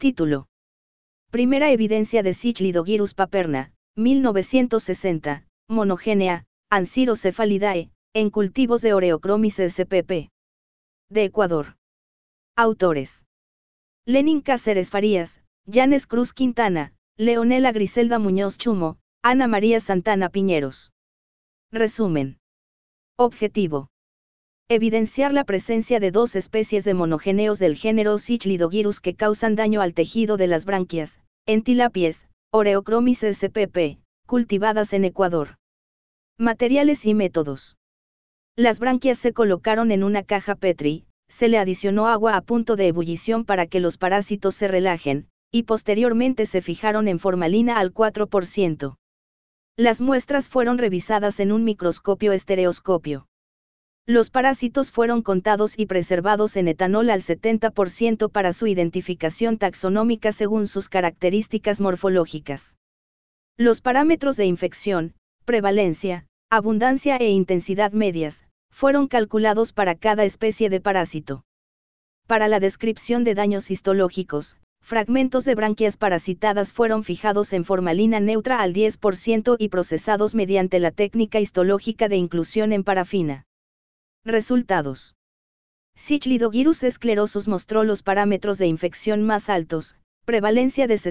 Título. Primera evidencia de Cichlidogyrus paperna, 1960, monogénea, Ancirocefalidae, en cultivos de Oreochromis spp. De Ecuador. Autores. Lenin Cáceres Farías, Yanes Cruz Quintana, Leonela Griselda Muñoz Chumo, Ana María Santana Piñeros. Resumen. Objetivo. Evidenciar la presencia de dos especies de monogéneos del género Cichlidogyrus que causan daño al tejido de las branquias, en tilapies, Oreochromis spp, cultivadas en Ecuador. Materiales y métodos. Las branquias se colocaron en una caja Petri, se le adicionó agua a punto de ebullición para que los parásitos se relajen, y posteriormente se fijaron en formalina al 4%. Las muestras fueron revisadas en un microscopio estereoscopio. Los parásitos fueron contados y preservados en etanol al 70% para su identificación taxonómica según sus características morfológicas. Los parámetros de infección, prevalencia, abundancia e intensidad medias, fueron calculados para cada especie de parásito. Para la descripción de daños histológicos, fragmentos de branquias parasitadas fueron fijados en formalina neutra al 10% y procesados mediante la técnica histológica de inclusión en parafina. Resultados. Cichlidogyrus sclerosus mostró los parámetros de infección más altos, prevalencia de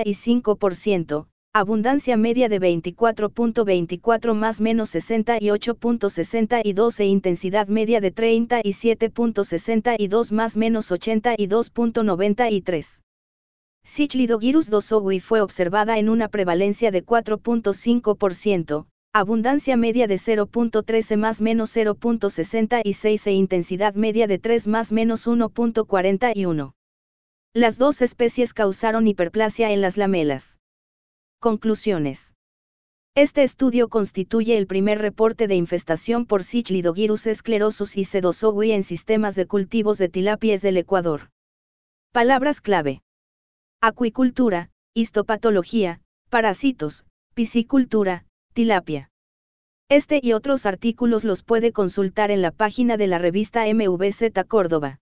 65%, abundancia media de 24.24 más menos 68.62 e intensidad media de 37.62 más menos 82.93. Cichlidogyrus dosogui fue observada en una prevalencia de 4.5%, abundancia media de 0.13 más menos 0.66 e intensidad media de 3 más menos 1.41. Las dos especies causaron hiperplasia en las lamelas. Conclusiones. Este estudio constituye el primer reporte de infestación por Cichlidogyrus sclerosus y C. dosogui en sistemas de cultivos de tilapies del Ecuador. Palabras clave. Acuicultura, histopatología, parásitos, piscicultura, tilapia. Este y otros artículos los puede consultar en la página de la revista MVZ Córdoba.